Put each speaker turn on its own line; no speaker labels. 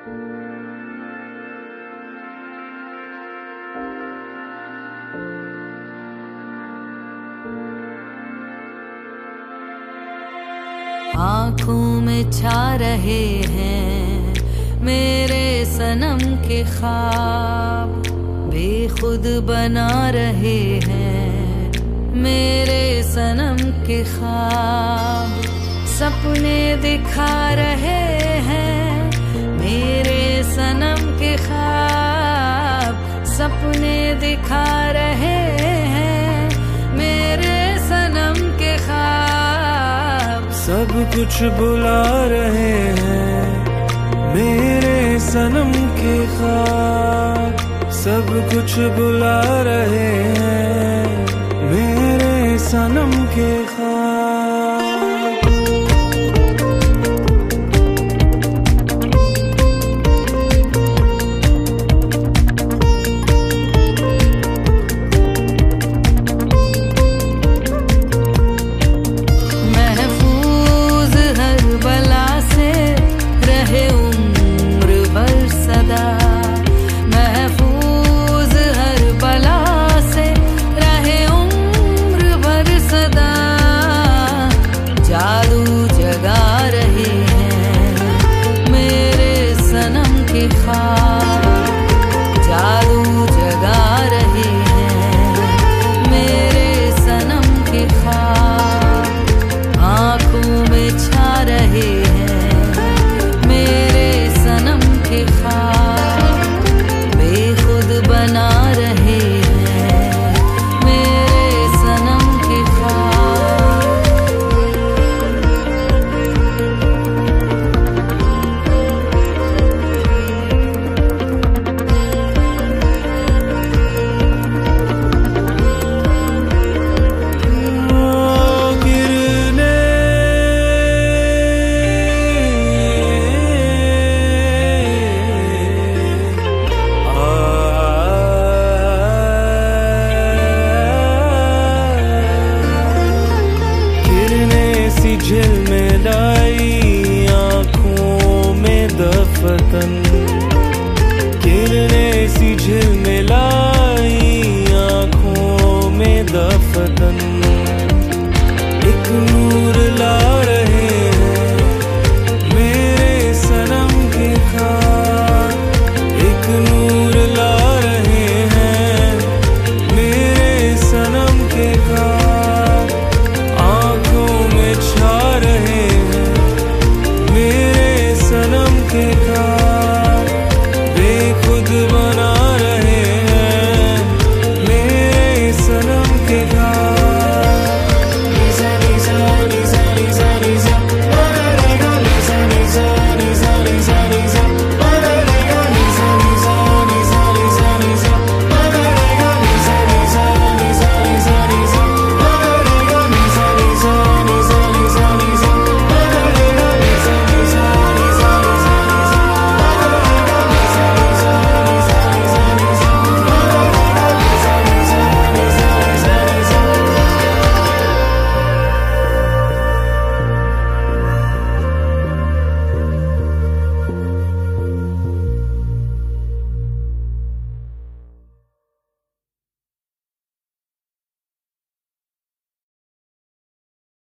आँखों में छा रहे हैं मेरे सनम के ख्वाब, बेखुद बना रहे हैं मेरे सनम के ख्वाब। सपने दिखा रहे हैं मेरे सनम के ख्वाब, सपने दिखा रहे हैं मेरे सनम के ख्वाब।
सब कुछ बुला रहे हैं मेरे सनम के ख्वाब, सब कुछ बुला रहे हैं मेरे सनम के ख्वाब।